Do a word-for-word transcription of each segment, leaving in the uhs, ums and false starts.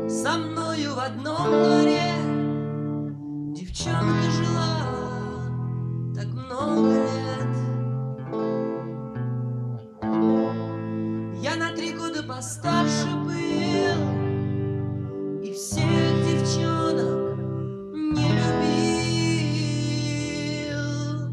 Со мною в одном дворе девчонка жила так много лет. Я на три года постарше был и всех девчонок не любил.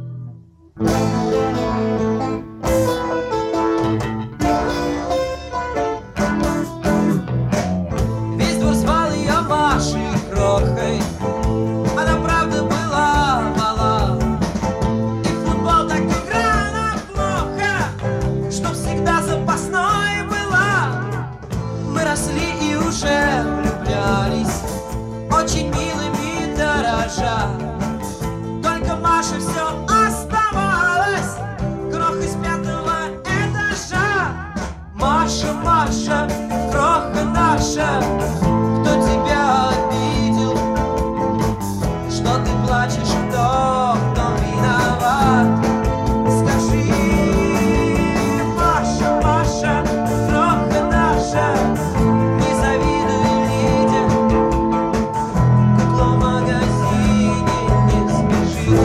Весь двор звал ее Машей Крохой. Она правда была мала, и в футбол так играла плохо, что всегда запасной была. Мы росли и уже влюблялись, очень милыми дорожа. Только Маша все оставалась крохой с пятого этажа. Маша, Маша, кроха наша, кто тебя обидел? Что ты плачешь, кто, кто виноват? Скажи, Маша, Маша, кроха наша, не завидуй Лиде, куклу в магазине не сбежит.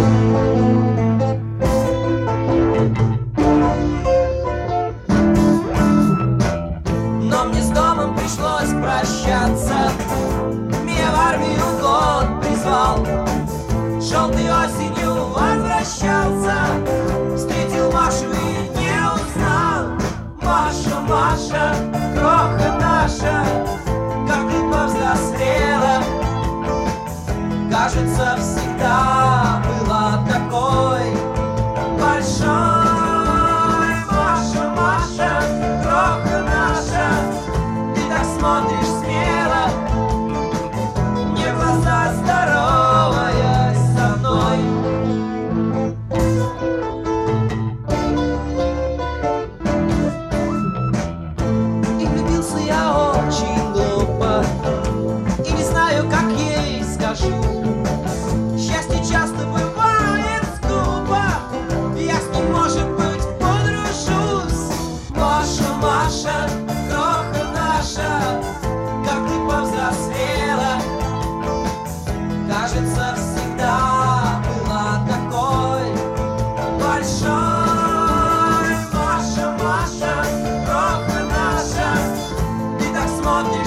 Но мне с домом пришлось прощаться, меня в армию год призвал. Желтой осенью возвращался, встретил Машу и не узнал. Маша, Маша, кроха наша, как ты повзрослела. Кажется, всегда была такой большой. Маша, Маша, кроха наша, ты так смотришь смело, мне в глаза здороваясь со мной. И влюбился я очень глупо, и не знаю, как ей скажу. Счастье часто бывает скупо, я с ним, может быть, подружусь. Маша, Маша, кроха наша, как ты повзрослела. Кажется, всегда была такой большой. Маша, Маша, кроха наша, ты так смотришь